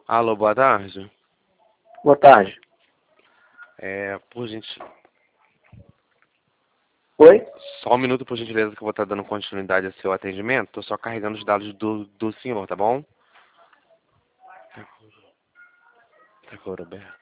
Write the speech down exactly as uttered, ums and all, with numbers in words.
Alô, boa tarde. Boa tarde. É, por gentileza. Oi? Só um minuto, por gentileza, que eu vou estar dando continuidade ao seu atendimento. Tô só carregando os dados do, do senhor, tá bom? Tá com o Roberto.